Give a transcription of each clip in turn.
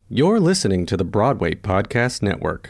You're listening to the Broadway Podcast Network.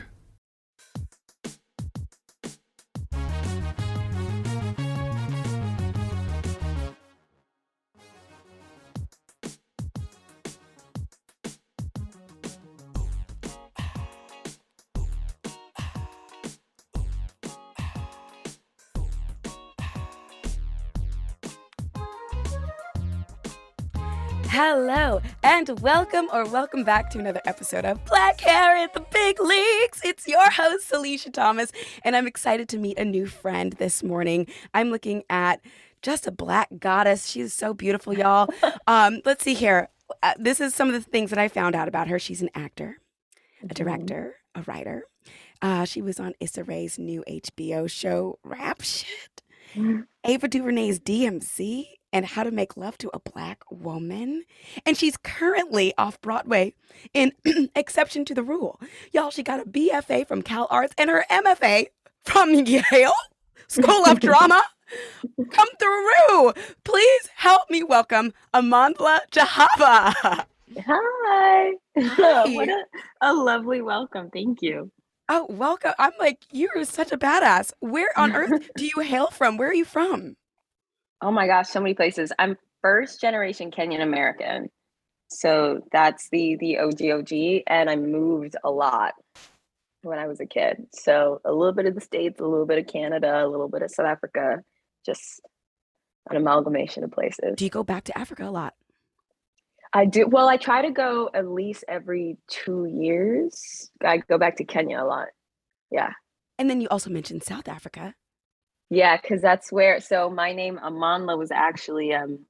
Hello, and welcome back to another episode of Black Hair at the Big Leagues. It's your host, Celicia Thomas, and I'm excited to meet a new friend this morning. I'm looking at just a black goddess. She is so beautiful, y'all. Let's see here. This is some of the things that I found out about her. She's an actor, a director, a writer. She was on Issa Rae's new HBO show, Rap Shit, Ava DuVernay's DMZ, and How to Make Love to a Black Woman. And she's currently off Broadway in Exception to the Rule. Y'all, she got a BFA from Cal Arts and her MFA from Yale School of Drama. Come through. Please help me welcome Amandla Jahaba. Hi. Hi. What a lovely welcome. Thank you. Oh, welcome. I'm like, you're such a badass. Where on earth do you hail from? Where are you from? Oh my gosh, so many places. I'm first generation Kenyan American. So that's the OG, and I moved a lot when I was a kid. So a little bit of the States, a little bit of Canada, a little bit of South Africa, just an amalgamation of places. Do you go back to Africa a lot? I do. Well, I try to go at least every 2 years. I go back to Kenya a lot. Yeah. And then you also mentioned South Africa. Yeah, because that's where, so my name Amandla was actually,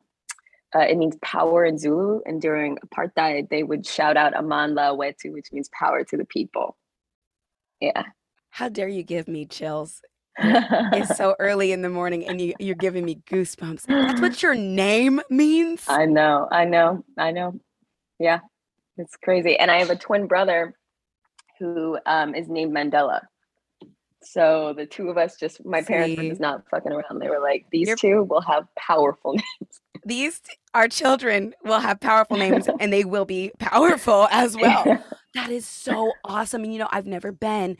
it means power in Zulu. And during apartheid, they would shout out Amandla Wetu, which means power to the people. Yeah. How dare you give me chills? It's so early in the morning and you're giving me goosebumps. That's what your name means? I know. Yeah, it's crazy. And I have a twin brother who is named Mandela. So the two of us my parents were just not fucking around. They were like, these two will have powerful names. These, our children will have powerful names and they will be powerful as well. That is so awesome. And I've never been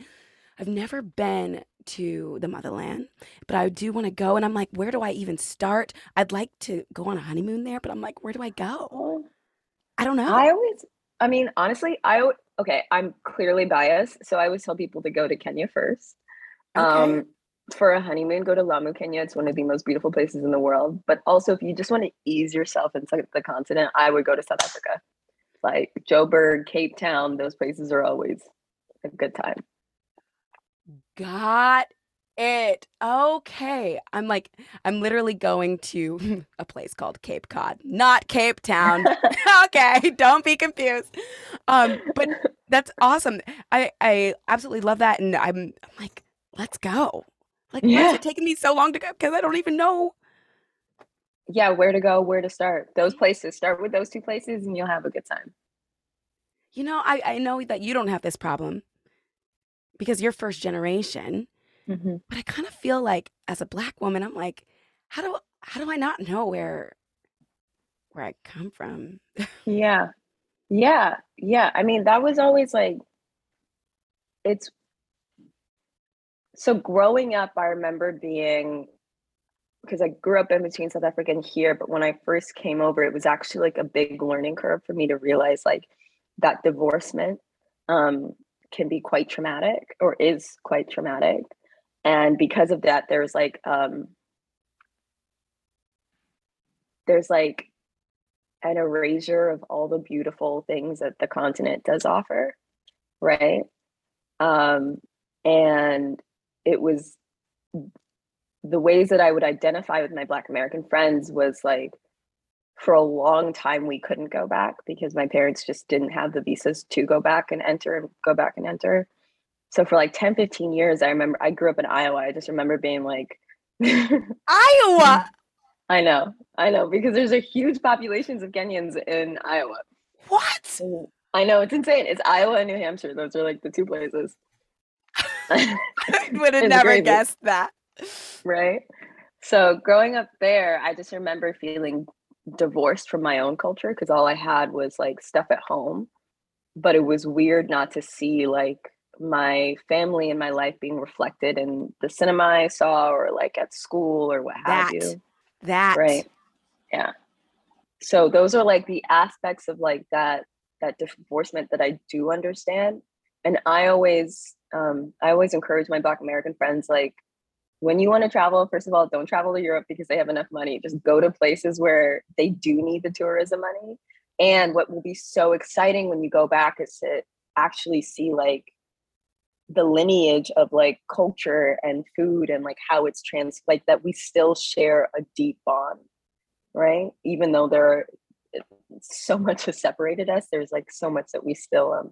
to the motherland, but I do want to go. And I'm like, where do I even start? I'd like to go on a honeymoon there, but I'm like, where do I go? I don't know. Honestly, I'm clearly biased. So I always tell people to go to Kenya first. Okay. For a honeymoon, go to Lamu, Kenya. It's one of the most beautiful places in the world. But also, if you just want to ease yourself into the continent, I would go to South Africa. Like Joburg, Cape Town, those places are always a good time. Got it. Okay. I'm literally going to a place called Cape Cod, not Cape Town. Okay. Don't be confused. But that's awesome. I absolutely love that. And I'm like, let's go. Like, why is it taking me so long to go? Because I don't even know. Yeah, where to go, where to start. Those places. Start with those two places and you'll have a good time. I know that you don't have this problem because you're first generation. Mm-hmm. But I kind of feel like as a Black woman, I'm like, how do I not know where I come from? Yeah. I mean, that was always like, so growing up, I remember because I grew up in between South Africa and here, but when I first came over, it was actually like a big learning curve for me to realize like that divorcement can be quite traumatic or is quite traumatic. And because of that, there's like an erasure of all the beautiful things that the continent does offer, right? And it was the ways that I would identify with my Black American friends was like, for a long time, we couldn't go back because my parents just didn't have the visas to go back and enter. So for like 10, 15 years, I remember I grew up in Iowa. I just remember being like, Iowa. I know, because there's a huge populations of Kenyans in Iowa. What? I know, it's insane. It's Iowa and New Hampshire. Those are like the two places. I would have never guessed that. Right? So growing up there, I just remember feeling divorced from my own culture because all I had was like stuff at home. but it was weird not to see like my family and my life being reflected in the cinema I saw or like at school or what have you. That. Right. Yeah. So those are like the aspects of like that divorcement that I do understand. And I always encourage my Black American friends, like, when you want to travel, first of all, don't travel to Europe because they have enough money. Just go to places where they do need the tourism money. And what will be so exciting when you go back is to actually see like the lineage of like culture and food and like how it's like that we still share a deep bond, right? Even though there are so much has separated us, there's like so much that we still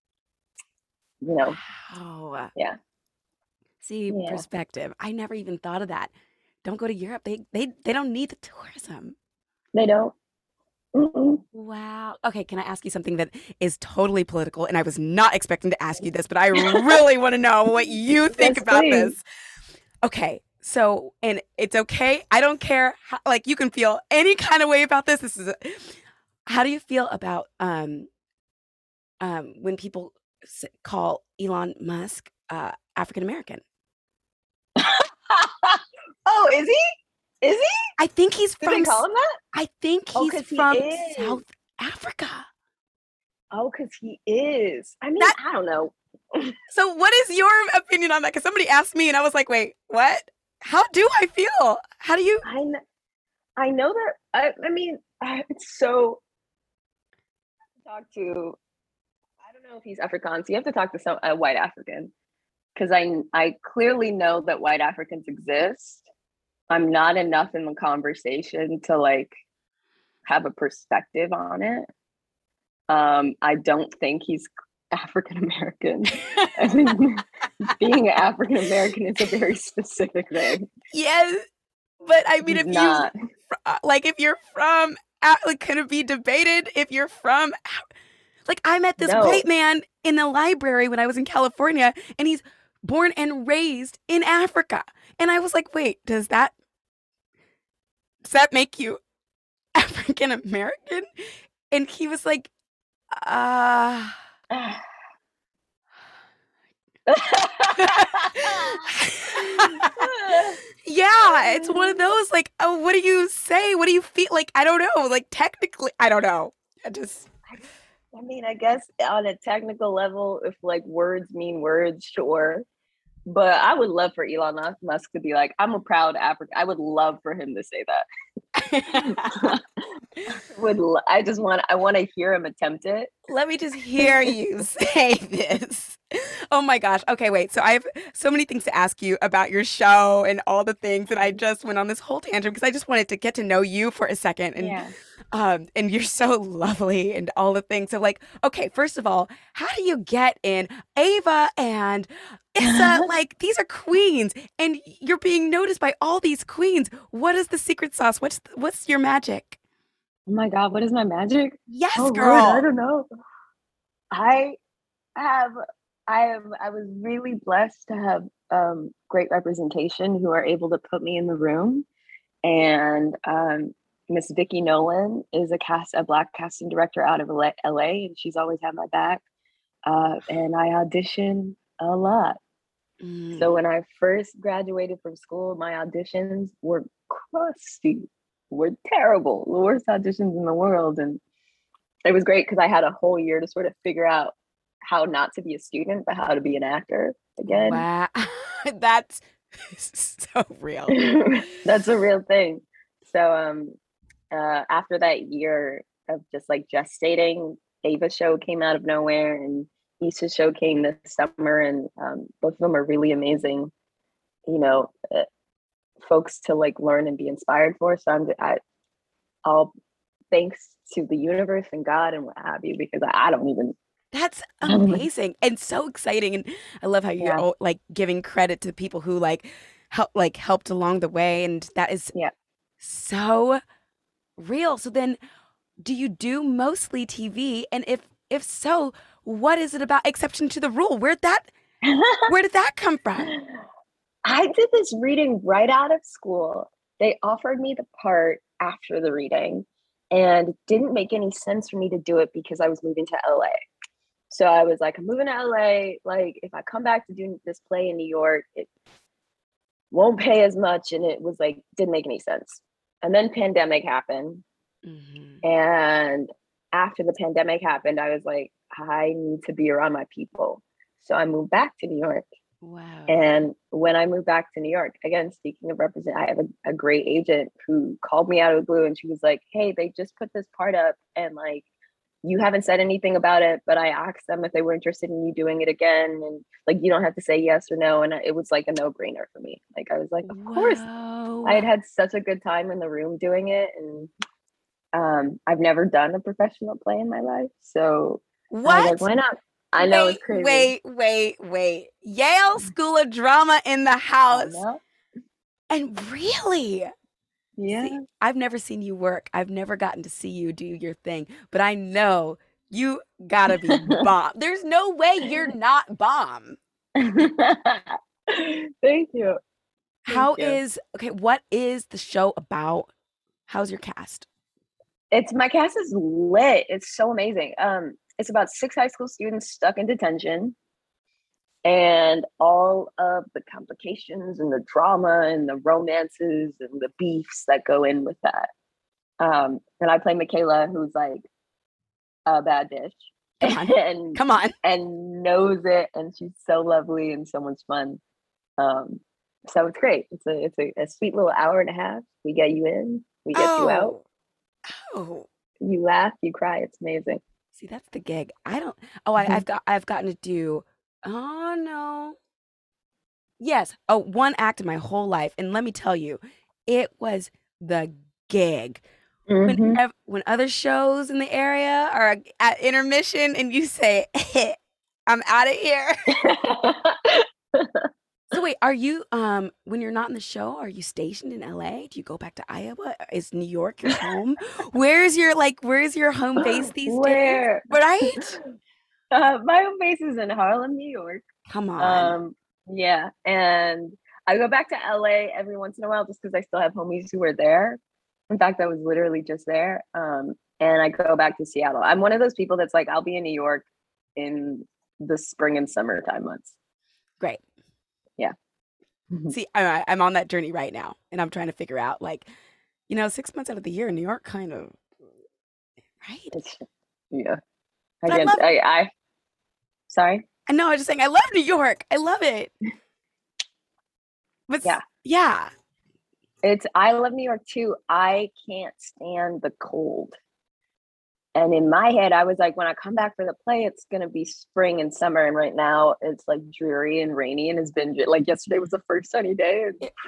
Wow. yeah. See, Yeah. perspective. I never even thought of that. Don't go to Europe. They don't need the tourism. They don't. Mm-mm. Wow. Okay, can I ask you something that is totally political? And I was not expecting to ask you this, but I really want to know what you think Yes, about please. this. Okay, so, and it's okay. I don't care. Like, you can feel any kind of way about this. How do you feel about when people call Elon Musk African American? Oh, is he? Is he? I think he's Do they call him that? I think Oh, he's 'cause he from is. South Africa. Oh, because he is. I mean, That- I don't know. So what is your opinion on that? Because somebody asked me and I was like, wait, what? How do I feel? How do you? I know that. I mean, it's so. Talk to. I don't know if he's Afrikaans. You have to talk to a white African, because I clearly know that white Africans exist. I'm not enough in the conversation to like have a perspective on it. I don't think he's African American. I think being African American is a very specific thing. Yes, but I mean, He's not. if you're from, like, could it be debated if you're from? Like, I met this No. white man in the library when I was in California, and he's born and raised in Africa, and I was like, wait, does that make you African American? And he was like, yeah, it's one of those, like, oh, what do you say? What do you feel? Like, I don't know. Like, technically, I don't know. I mean, I guess on a technical level, if like words mean words, sure. But I would love for Elon Musk to be like, I'm a proud African. I would love for him to say that. I want to hear him attempt it. Let me just hear you say this. Oh my gosh. Okay, wait. So I have so many things to ask you about your show and all the things, and I just went on this whole tangent because I just wanted to get to know you for a second. And you're so lovely and all the things. So, like, okay, first of all, how do you get in Ava and Issa? Like, these are queens, and you're being noticed by all these queens. What is the secret sauce? What's your magic? Oh my God, what is my magic? Yes, Oh, girl. Lord, I don't know. I was really blessed to have great representation who are able to put me in the room. And Miss Vicki Nolan is a Black casting director out of LA, and she's always had my back. And I audition a lot. So when I first graduated from school, my auditions were crusty, were terrible, the worst auditions in the world. And it was great because I had a whole year to sort of figure out how not to be a student, but how to be an actor again. Wow. That's so real. That's a real thing. So after that year of just like gestating, Ava's show came out of nowhere, and Issa's show came this summer, and both of them are really amazing, folks to like learn and be inspired for. So all thanks to the universe and God and what have you, because I don't even. That's amazing and so exciting, and I love how you're like giving credit to people who helped along the way, and that is so real. So then, do you do mostly TV? And if so, what is it about Exception to the Rule? Where did that come from? I did this reading right out of school. They offered me the part after the reading, and it didn't make any sense for me to do it because I was moving to LA. So I was like, I'm moving to LA. Like, if I come back to do this play in New York, it won't pay as much. And it was like, didn't make any sense. And then pandemic happened. Mm-hmm. And after the pandemic happened, I was like, I need to be around my people. So I moved back to New York. Wow. And when I moved back to New York, again, speaking of represent, I have a great agent who called me out of the blue and she was like, hey, they just put this part up and like, you haven't said anything about it, but I asked them if they were interested in you doing it again. And like, you don't have to say yes or no. And it was like a no brainer for me. Like, I was like, of course. I had had such a good time in the room doing it. And I've never done a professional play in my life. So I was What? like, why not? I know it's crazy. Wait. Yale School of Drama in the I house. know. And really? Yeah. See, I've never seen you work. I've never gotten to see you do your thing, but I know you gotta be bomb. There's no way you're not bomb. Thank you. Okay, what is the show about? How's your cast? My cast is lit. It's so amazing. It's about 6 high school students stuck in detention and all of the complications and the drama and the romances and the beefs that go in with that. And I play Michaela, who's like a bad bitch. Come on. And knows it, and she's so lovely and so much fun. So it's great. It's a sweet little hour and a half. We get you in, we get you out. Oh. You laugh, you cry. It's amazing. See, that's the gig. I've gotten to do, oh no. Yes. Oh, one act in my whole life. And let me tell you, it was the gig. Mm-hmm. When other shows in the area are at intermission and you say, hey, I'm out of here. So wait, are you when you're not in the show, are you stationed in LA? Do you go back to Iowa? Is New York your home? Where's your home base these days? Right? My home base is in Harlem, New York. Come on. Yeah, and I go back to LA every once in a while just because I still have homies who are there. In fact, I was literally just there. And I go back to Seattle. I'm one of those people that's like, I'll be in New York in the spring and summertime months. Great. Yeah. See, I'm on that journey right now, and I'm trying to figure out, like, 6 months out of the year in New York, kind of, right? Yeah. Sorry. No, I was just saying, I love New York. I love it. But yeah. I love New York too. I can't stand the cold. And in my head, I was like, when I come back for the play, it's going to be spring and summer. And right now it's like dreary and rainy, and it's been like yesterday was the first sunny day.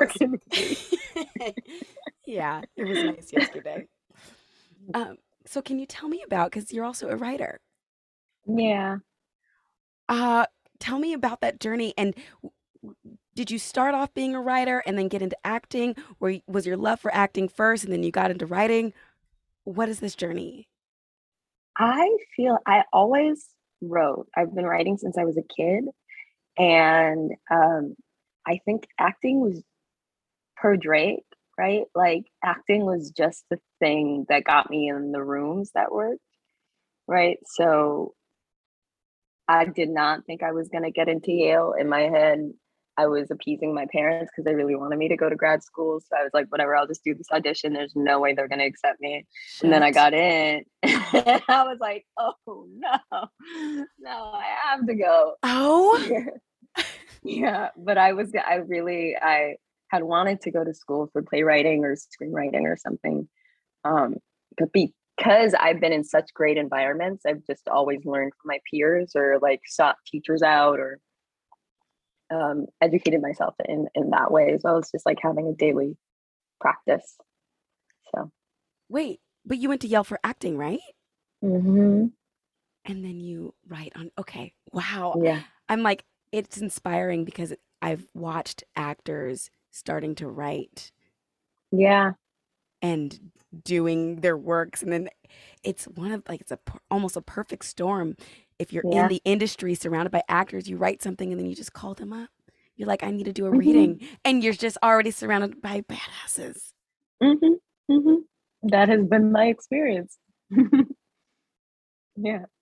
Yeah, it was nice yesterday. So can you tell me about, because you're also a writer. Yeah. Tell me about that journey. And did you start off being a writer and then get into acting? Or was your love for acting first and then you got into writing? What is this journey? I feel I always wrote. I've been writing since I was a kid. And I think acting was per Drake, right? Like acting was just the thing that got me in the rooms that worked, right? So I did not think I was going to get into Yale. In my head, I was appeasing my parents because they really wanted me to go to grad school. So I was like, whatever, I'll just do this audition. There's no way they're going to accept me. And then I got in. And I was like, oh, no, I have to go. Oh, yeah. But I had wanted to go to school for playwriting or screenwriting or something. But because I've been in such great environments, I've just always learned from my peers or like sought teachers out or educated myself in that way as well as just like having a daily practice. So wait, but you went to Yale for acting, right? Mm-hmm. And then you write on, okay, wow. Yeah. I'm like, it's inspiring because I've watched actors starting to write. Yeah. And doing their works. And then it's almost a perfect storm. If you're in the industry surrounded by actors, you write something and then you just call them up. You're like, I need to do a reading. And you're just already surrounded by badasses. Mm-hmm. Mm-hmm. That has been my experience. Yeah.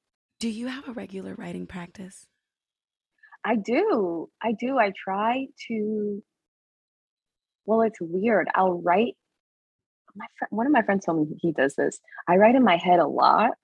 Do you have a regular writing practice? I do. I do. I try to, well, it's weird. I'll write, one of my friends told me he does this. I write in my head a lot.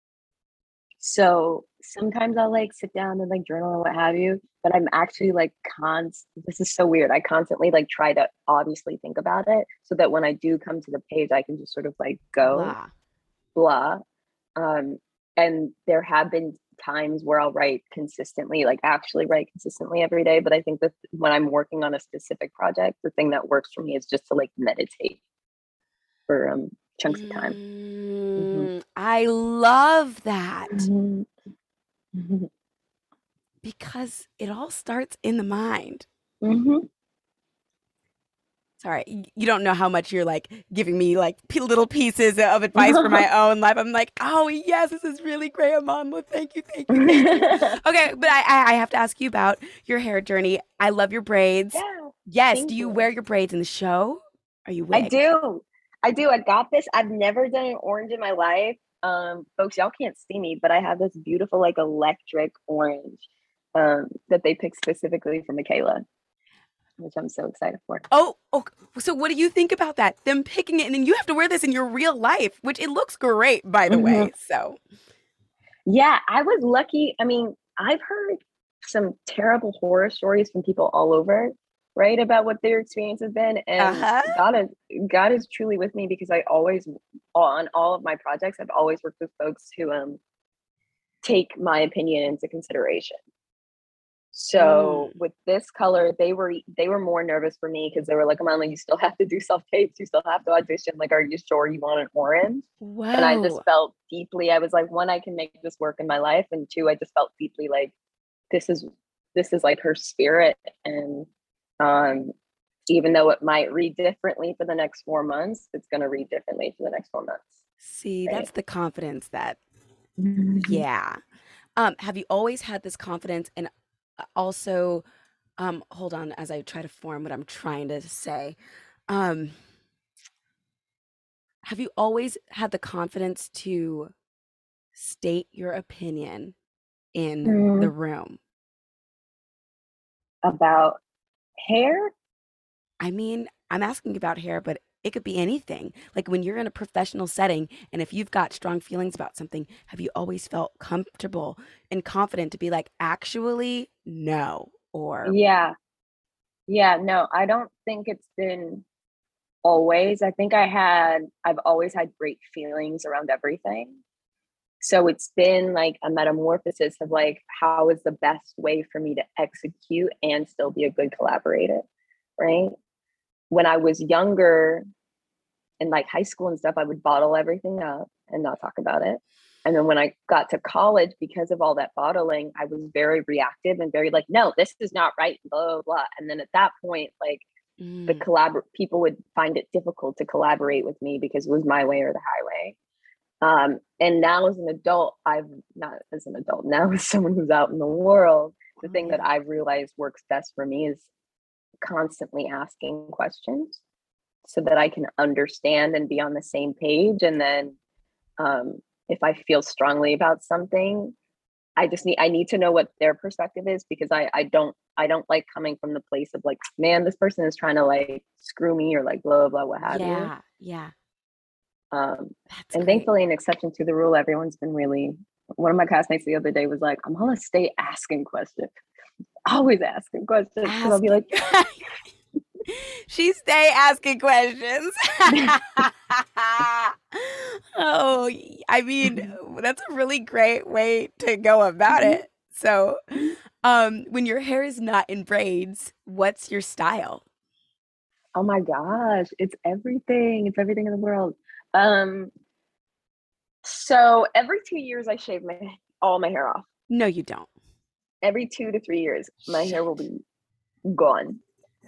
So sometimes I'll like sit down and like journal or what have you, but I'm actually like this is so weird. I constantly like try to obviously think about it so that when I do come to the page, I can just sort of like go Blah. blah. Um, and there have been times where I'll write consistently, like actually write consistently every day. But I think that when I'm working on a specific project, the thing that works for me is just to like meditate for chunks of time. Mhm. I love that Mhm. because it all starts in the mind. Mhm. Sorry, you don't know how much you're like giving me like little pieces of advice for my own life. I'm like, oh yes, this is really great, Amanda. Thank you, thank you, thank you. Okay, but I have to ask you about your hair journey. I love your braids. Yeah, Yes, do thank you you. wear your braids in the show? Are you I wigged? do. I do. I got this. I've never done an orange in my life. Folks, y'all can't see me, but I have this beautiful, like electric orange that they picked specifically for Michaela, which I'm so excited for. Oh, so what do you think about that? Them picking it, and then you have to wear this in your real life, which it looks great, by the Mhm. way. So, Yeah, I was lucky. I mean, I've heard some terrible horror stories from people all over, right, about what their experience has been. And uh-huh. God is truly with me because I always, on all of my projects, I've always worked with folks who take my opinion into consideration. So Mm. with this color, they were more nervous for me because they were like, Amanda, you still have to do self tapes, you still have to audition. Like, are you sure you want an orange? And I just Whoa. felt deeply, I was like, one, I can make this work in my life. And two, I just felt deeply like this is this is like her spirit. And um even though it might read differently for the next 4 months, it's gonna read differently for the next 4 months. See, Right. that's the confidence that, Mhm. yeah. Have you always had this confidence? And also, hold on as I try to form what I'm trying to say. Um, have you always had the confidence to state your opinion in the Mm, room? about hair. I mean, I'm asking about hair, but it could be anything. Like when you're in a professional setting and if you've got strong feelings about something, have you always felt comfortable and confident to be like, actually, no? Or, Yeah. Yeah, no, I don't think it's been always. I think I've always had great feelings around everything. So it's been like a metamorphosis of like, how is the best way for me to execute and still be a good collaborator, right? When I was younger in like high school and stuff, I would bottle everything up and not talk about it. And then when I got to college, because of all that bottling, I was very reactive and very like, no, this is not right, blah, blah, blah. And then at that point, like mm, people would find it difficult to collaborate with me because it was my way or the highway. And now as an adult, I've not as an adult, now as someone who's out in the world, the oh, thing that yeah. I've realized works best for me is constantly asking questions so that I can understand and be on the same page. And then if I feel strongly about something, I need to know what their perspective is because I don't like coming from the place of like, man, this person is trying to like screw me or like blah blah what have you. Yeah. Yeah. Um, That's and great. thankfully, an exception to the rule, everyone's been really. One of my classmates the other day was like, "I'm gonna stay asking questions, always asking questions," because I'll be Asking. like, She stay asking questions. Oh, I mean, that's a really great way to go about it. So, when your hair is not in braids, what's your style? "Oh my gosh, it's everything! It's everything in the world." Um, so every 2 years, I shave all my hair off. No, you don't. Every 2 to 3 years, my hair will Shit. be gone.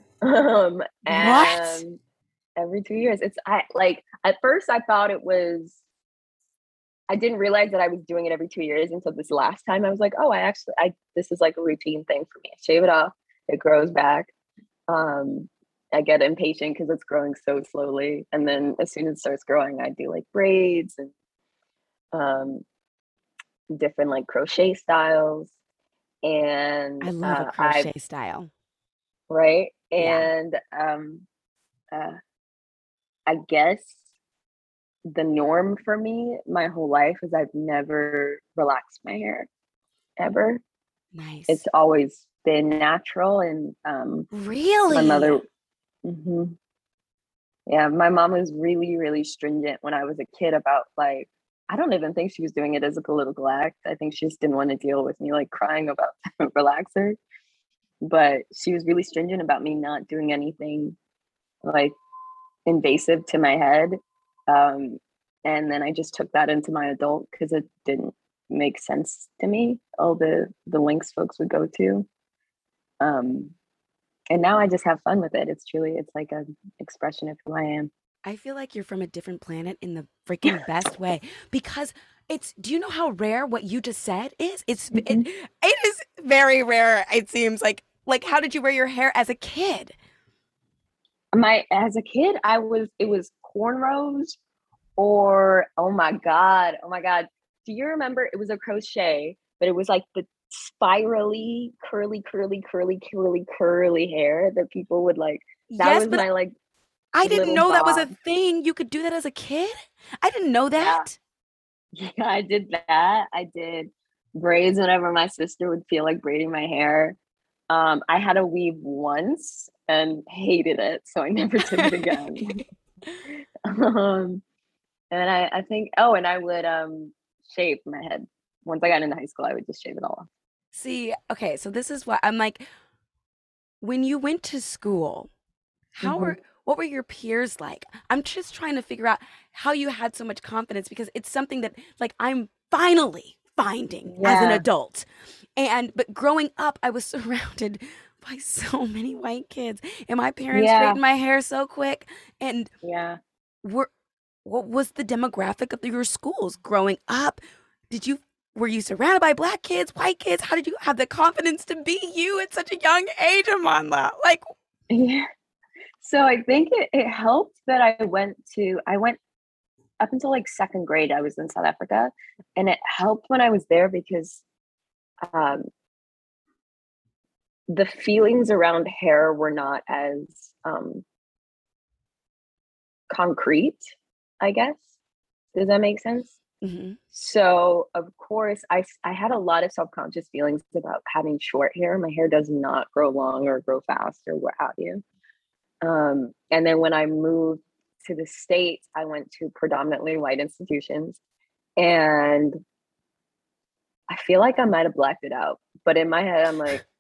What? And every 2 years, it's I like at first I thought it was. I didn't realize that I was doing it every 2 years until this last time. I was like, oh, I this is like a routine thing for me. I shave it off, it grows back. Um, I get impatient because it's growing so slowly, and then as soon as it starts growing, I do like braids and um, different like crochet styles, and I love a I've crochet style. right, Yeah. and uh, I guess the norm for me my whole life is I've never relaxed my hair ever. It's Nice. always been natural, and my Really? mother. Mhm. Yeah, my mom was really, really stringent when I was a kid about like, I don't even think she was doing it as a political act. I think she just didn't want to deal with me like crying about relaxer. But she was really stringent about me not doing anything like invasive to my head. Um, and then I just took that into my adult because it didn't make sense to me, all the links folks would go to. Um, and now I just have fun with it. It's like an expression of who I am. I feel like you're from a different planet in the freaking best way because do you know how rare what you just said is? Mhm. It is very rare, it seems like how did you wear your hair as a kid? My As a kid, it was cornrows or oh my god. Do you remember it was a crochet, but it was like the spirally curly hair that people would like. That Yes, was but my like I didn't little know that was a bob. thing. You could do that as a kid? I didn't know Yeah. that. Yeah, I did that. I did braids whenever my sister would feel like braiding my hair. I had a weave once and hated it, so I never did it again. um, and I think, oh, and I would shave my head. Once I got into high school, I would just shave it all off. See, okay, so this is what I'm like, when you went to school, how Hmm. were what were your peers like? I'm just trying to figure out how you had so much confidence because it's something that like I'm finally finding as an Yeah, adult. And but growing up, I was surrounded by so many white kids, and my parents yeah, straightened my hair so quick. And yeah. were what was the demographic of your schools growing up? Did you were you surrounded by black kids, white kids? How did you have the confidence to be you at such a young age, Amanda? Like, Yeah. So I think it helped that I went up until like second grade. I was in South Africa, and it helped when I was there because um, the feelings around hair were not as um, concrete, I guess. Does that make sense? mhm. So, of course, I had a lot of self conscious feelings about having short hair. My hair does not grow long or grow fast or what have you. And then when I moved to the States, I went to predominantly white institutions. And I feel like I might have blacked it out. But in my head, I'm like,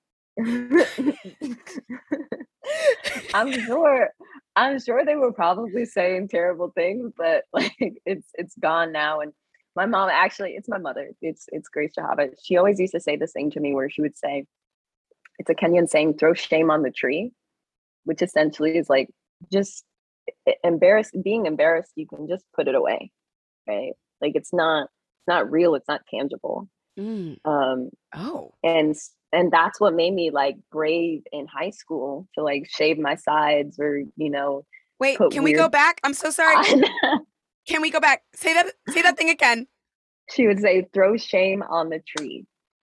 I'm sure I'm sure they were probably saying terrible things, but like it's gone now. And my mom, actually, it's my mother. It's Grace Jahaba. She always used to say this thing to me where she would say, it's a Kenyan saying, throw shame on the tree, which essentially is like just being embarrassed, you can just put it away, right? Like it's not real, it's not tangible. Mm. Um Oh. and and that's what made me like brave in high school to like shave my sides or Wait, put can we go weird back? I'm so sorry. on. Can we go back? Say that thing again. She would say, throw shame on the tree.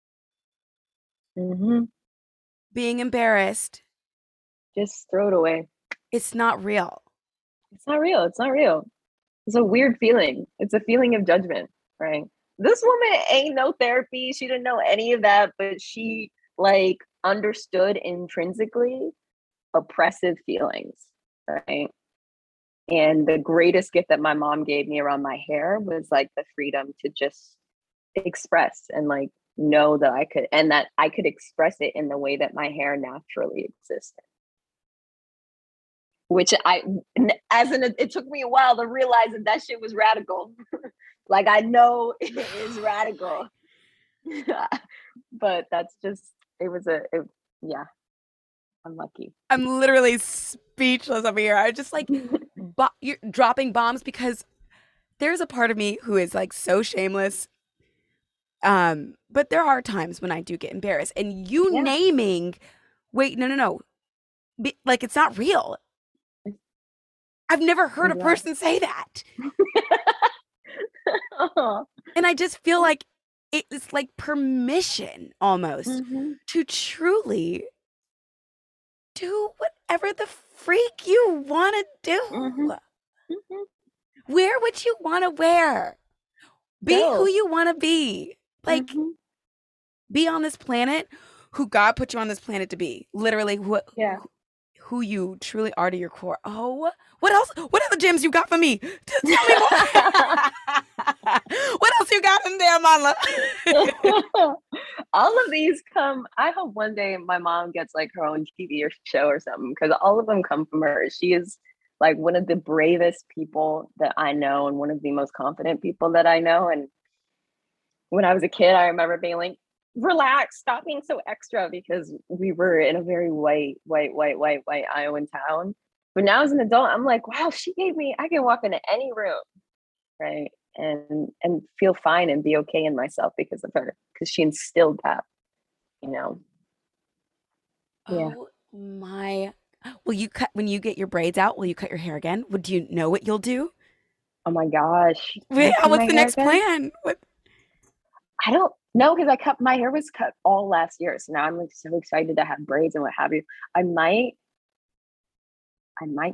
Hmm. Being embarrassed, Just throw it away. it's not real. It's not real. It's not real. It's a weird feeling. It's a feeling of judgment, right? This woman ain't no therapy. She didn't know any of that, but she like understood intrinsically oppressive feelings, right? And the greatest gift that my mom gave me around my hair was like the freedom to just express and like know that I could, and that I could express it in the way that my hair naturally existed. Which it took me a while to realize that that shit was radical. Like I know it is radical, but that's just yeah. I'm lucky. I'm literally speechless over here. I just like you're dropping bombs because there's a part of me who is like so shameless. But there are times when I do get embarrassed, and you Yeah, naming, wait, no, like it's not real. I've never heard I'm a glad. person say that, Oh, and I just feel like it's like permission almost Mm-hmm. to truly do whatever the freak you want to Mm-hmm. do. Mm-hmm. Wear what you want to wear. Be who Go. you want to be. Like, Mm-hmm. be on this planet who God put you on this planet to be. Literally, Yeah. who you truly are to your core. Oh, what else? What other gems you got for me? Tell me more. What else you got in there, Mala? All of these come. I hope one day my mom gets like her own TV or show or something, because all of them come from her. She is like one of the bravest people that I know and one of the most confident people that I know. And when I was a kid, I remember being like, relax, stop being so extra, because we were in a very white Iowan town. But now as an adult, I'm like, wow, she gave me, I can walk into any room, right? And feel fine and be okay in myself because of her, because she instilled that, you know. Yeah. Oh my. Will you cut when you get your braids out? Will you cut your hair again? Would you know what you'll do? Oh my gosh. Can I Wait, do my what's the hair next again? plan? What? I don't know, because I cut my hair was cut all last year. So now I'm like so excited to have braids and what have you. I might I might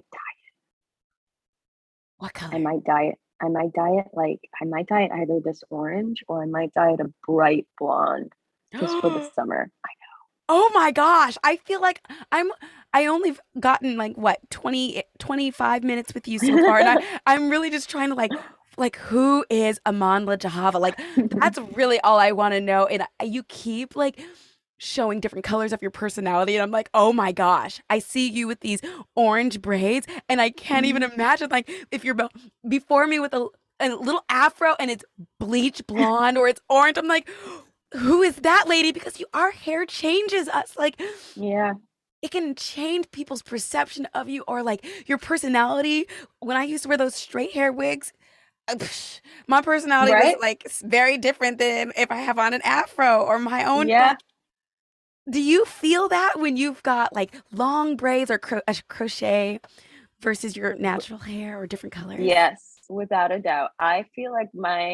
What I color? might dye it. I might dye it either this orange, or I might dye it a bright blonde just for the summer. Oh my gosh. I feel like I only gotten like what 25 minutes with you so far, and I'm really just trying to like who is Amanla Jahava? Like that's really all I want to know. And you keep like showing different colors of your personality, and I'm like, "Oh my gosh. I see you with these orange braids, and I can't even imagine like if you're before me with a little afro and it's bleach blonde or it's orange." I'm like, who is that lady? Because our hair changes us. Like Yeah. it can change people's perception of you or like your personality. When I used to wear those straight hair wigs, my personality was Right? like very different than if I have on an afro or my own. Yeah. Like, do you feel that when you've got like long braids or a crochet versus your natural hair or different colors? Yes, without a doubt. I feel like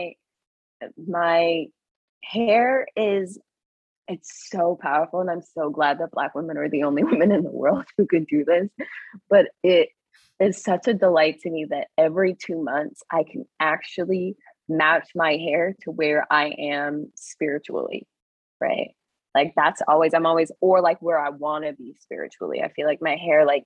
my hair is, it's so powerful, and I'm so glad that Black women are the only women in the world who could do this. But it is such a delight to me that every 2 months I can actually match my hair to where I am spiritually, right? Like that's always, I'm always, or like where I want to be spiritually. I feel like my hair like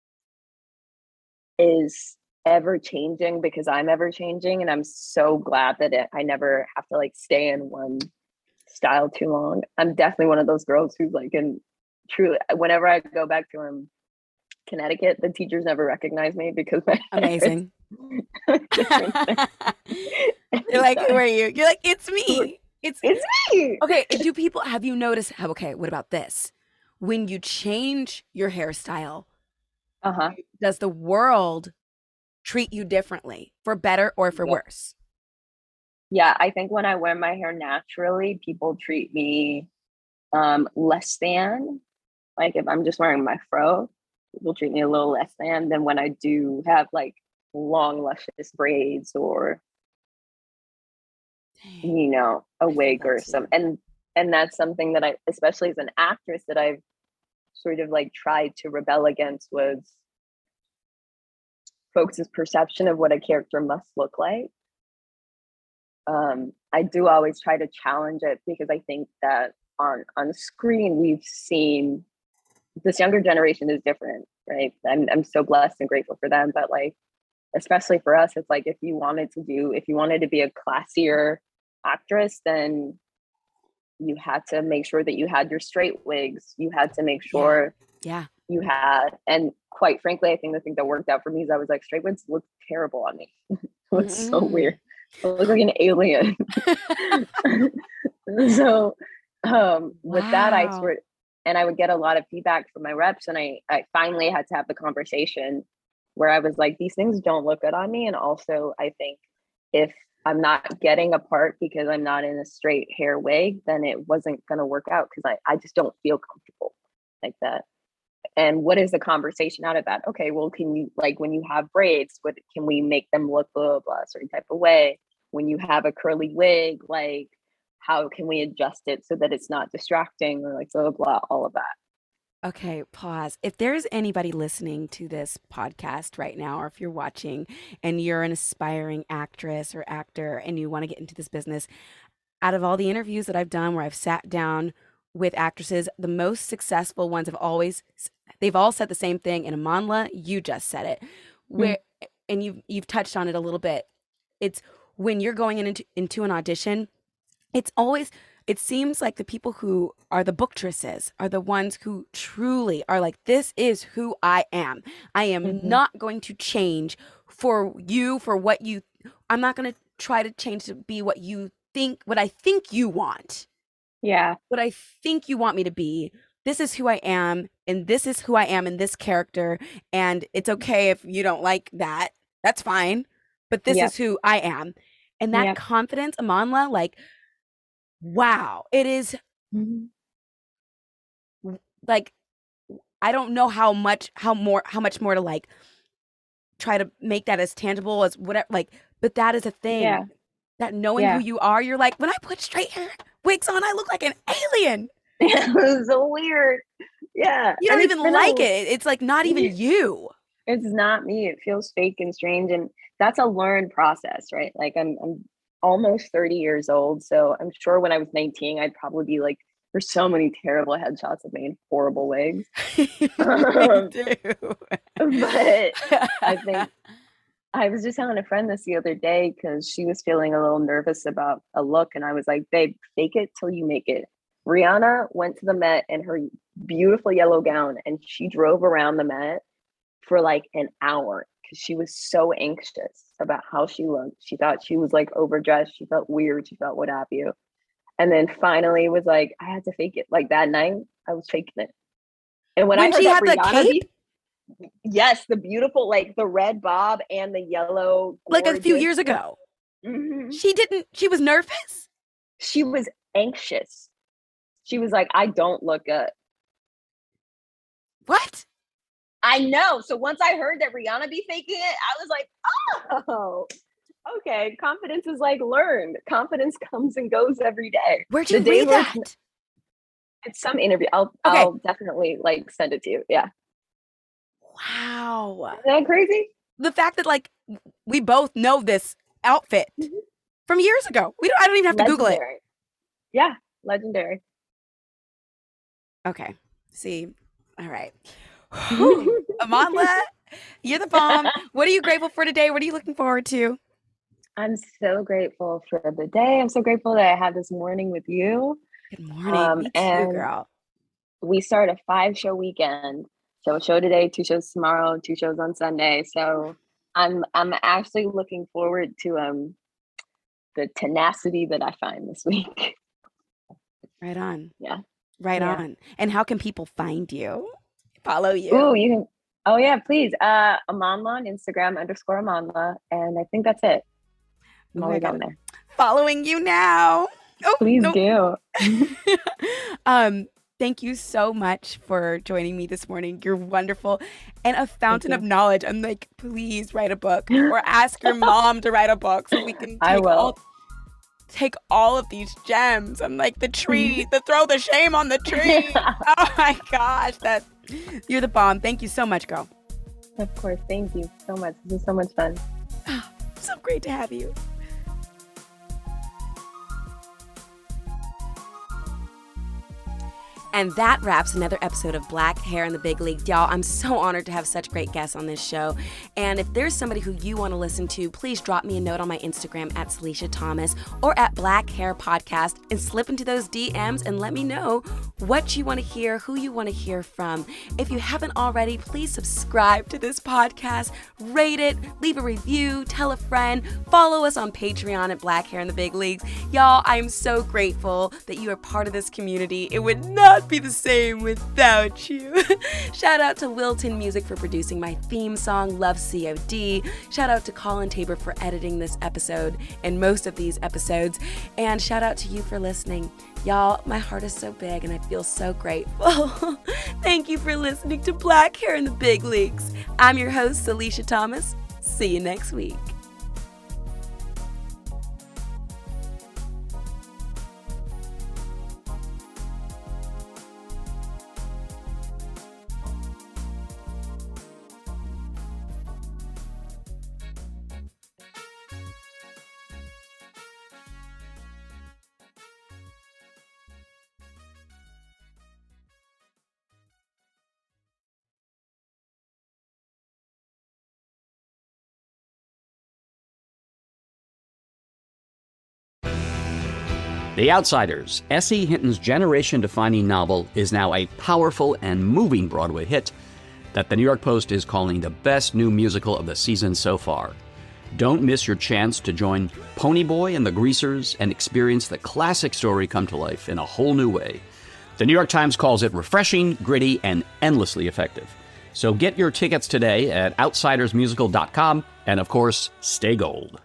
is ever changing because I'm ever changing, and I'm so glad that I never have to like stay in one style too long. I'm definitely one of those girls who's like, in truly, whenever I go back to Connecticut, the teachers never recognize me because my hair is Amazing. a different thing. You're like, who So, are you? You're like, it's me. It's it's me. okay. Do people have you noticed how, okay, what about this? When you change your hairstyle, Uh-huh. does the world treat you differently for better or for Yeah. worse? Yeah, I think when I wear my hair naturally, people treat me less than. Like if I'm just wearing my fro, people treat me a little less than when I do have like long luscious braids, or Dang, a I feel wig that or some. too. And that's something that I, especially as an actress, that I've sort of like tried to rebel against, was folks' perception of what a character must look like. I do always try to challenge it, because I think that on screen we've seen this younger generation is different, right? I'm so blessed and grateful for them, but like especially for us, it's like if you wanted to be a classier actress, then you had to make sure that you had your straight wigs. You had to make Yeah. sure Yeah. you had, and quite frankly, I think the thing that worked out for me is I was like, straight wigs look terrible on me. It was so weird. Mm. I look like an alien. So with that, Wow. and I would get a lot of feedback from my reps, and I finally had to have the conversation where I was like, these things don't look good on me. And also I think if I'm not getting a part because I'm not in a straight hair wig, then it wasn't going to work out, because I just don't feel comfortable like that. And what is the conversation out of that? Okay, well, can you, like, when you have braids, what can we make them look blah blah blah, a certain type of way? When you have a curly wig, like, how can we adjust it so that it's not distracting or like blah, blah, blah, all of that. Okay, pause. If there's anybody listening to this podcast right now, or if you're watching and you're an aspiring actress or actor and you want to get into this business, out of all the interviews that I've done where I've sat down with actresses, the most successful ones they've all said the same thing. And Amanla, you just said it, where, and you've touched on it a little bit. It's when you're going into an audition, it seems like the people who are the bookstresses are the ones who truly are like, this is who I am. I am not going to change for what you, I'm not going to try to change to be what I think you want. Yeah. What I think you want me to be. This is who I am, and this is who I am in this character. And it's okay if you don't like that. That's fine. But this is who I am. And that confidence, Amanla, like, wow, it is like, I don't know how much more to like try to make that as tangible as whatever, like, but that is a thing. Yeah. That knowing who you are, you're like, when I put straight hair wigs on, I look like an alien. It was so weird. Yeah. You don't even like it. It's like not even you. It's not me. It feels fake and strange. And that's a learned process, right? Like I'm almost 30 years old. So I'm sure when I was 19, I'd probably be like, there's so many terrible headshots of me in horrible wigs. But I think I was just telling a friend this the other day because she was feeling a little nervous about a look. And I was like, babe, fake it till you make it. Rihanna went to the Met in her beautiful yellow gown and she drove around the Met for like an hour because she was so anxious about how she looked. She thought she was like overdressed. She felt weird. She felt what have you. And then finally was like, I had to fake it. Like that night, I was faking it. And when I heard she that had Rihanna the cape? Yes, the beautiful, like the red bob and the yellow. Like a few years ago. She was nervous? She was anxious. She was like, I don't look good. What? I know. So once I heard that Rihanna be faking it, I was like, oh, okay. Confidence is like learned. Confidence comes and goes every day. Where'd you read that? It's some interview. I'll definitely like send it to you. Yeah. Wow. Isn't that crazy? The fact that like we both know this outfit from years ago. I don't even have to Google it. Yeah. Legendary. Okay. See. All right. Amanla, you're the bomb. What are you grateful for today? What are you looking forward to? I'm so grateful for the day. I'm so grateful that I had this morning with you. Good morning. Me too, girl. We start a 5-show weekend. So a show today, 2 shows tomorrow, 2 shows on Sunday. So I'm actually looking forward to the tenacity that I find this week. Right on. Yeah. Right on. And how can people find you? Follow you? Oh, you can. Oh yeah, please. Amanla on Instagram _Amanla, and I think that's it. I'm always on there. Following you now. Oh, please do. Thank you so much for joining me this morning. You're wonderful and a fountain of knowledge. I'm like, please write a book or ask your mom to write a book so we can take all of these gems. I'm like the tree, throw the shame on the tree. Oh my gosh, you're the bomb. Thank you so much, girl. Of course. Thank you so much. This is so much fun. So great to have you. And that wraps another episode of Black Hair in the Big Leagues. Y'all, I'm so honored to have such great guests on this show. And if there's somebody who you want to listen to, please drop me a note on my Instagram at Salisha Thomas or at Black Hair Podcast and slip into those DMs and let me know what you want to hear, who you want to hear from. If you haven't already, please subscribe to this podcast, rate it, leave a review, tell a friend, follow us on Patreon at Black Hair in the Big Leagues. Y'all, I am so grateful that you are part of this community. It would not be the same without you. Shout out to Wilton Music for producing my theme song, Love COD. Shout out to Colin Tabor for editing this episode and most of these episodes. And shout out to you for listening. Y'all, my heart is so big and I feel so grateful. Thank you for listening to Black Hair in the Big Leagues. I'm your host, Salisha Thomas. See you next week. The Outsiders, S.E. Hinton's generation-defining novel, is now a powerful and moving Broadway hit that the New York Post is calling the best new musical of the season so far. Don't miss your chance to join Ponyboy and the Greasers and experience the classic story come to life in a whole new way. The New York Times calls it refreshing, gritty, and endlessly effective. So get your tickets today at outsidersmusical.com, and of course, stay gold.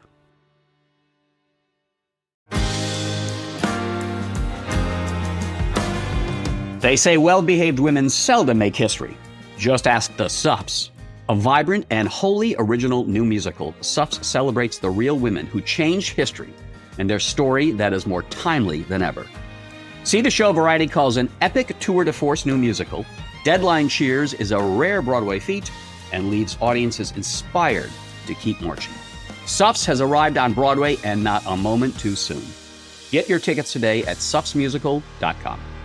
They say well-behaved women seldom make history. Just ask the Suffs. A vibrant and wholly original new musical, Suffs celebrates the real women who changed history and their story that is more timely than ever. See the show Variety calls an epic tour de force new musical. Deadline cheers is a rare Broadway feat and leaves audiences inspired to keep marching. Suffs has arrived on Broadway and not a moment too soon. Get your tickets today at suffsmusical.com.